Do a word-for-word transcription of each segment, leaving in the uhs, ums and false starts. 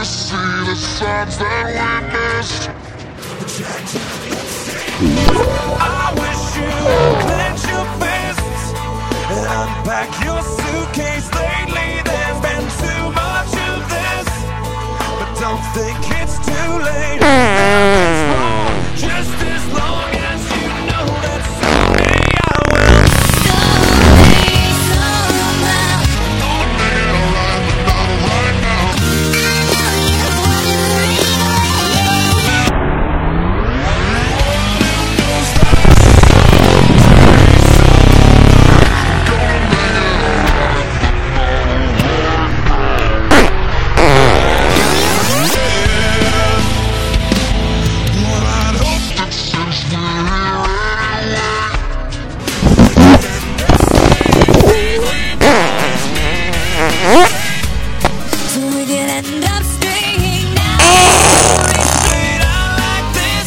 see the signs that we missed. I wish you would clench your fists and unpack your suitcase. Lately there's been too much of this, but don't think it's too late. Nothing's wrong, just as long as you know that someday I will. Someday, somehow. Don't need a rhyme, but not right now. So we could end up staying now. Played out like this.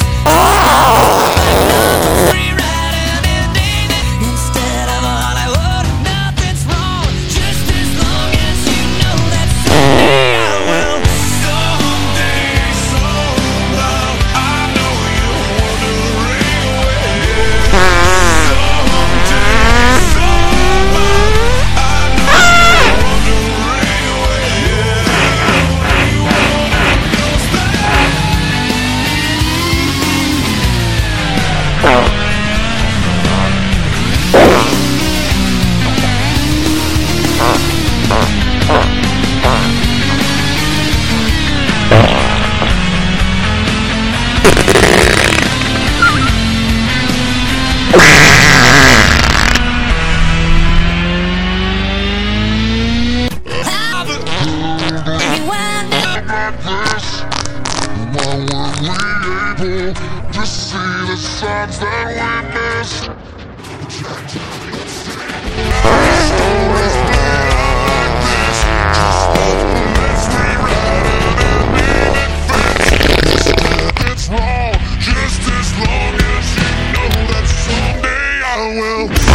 Rewrite an ending instead of Hollywood. Nothing's wrong, just as long as you know that someday I will. Someday, somehow, I know you're wondering where. Someday, somehow, I know you're wondering where. You wanna go back? Why weren't we able to see the signs that we missed? Stories played out like this. Let's rewrite an ending that fits. It's wrong, just as long as you know that someday I will.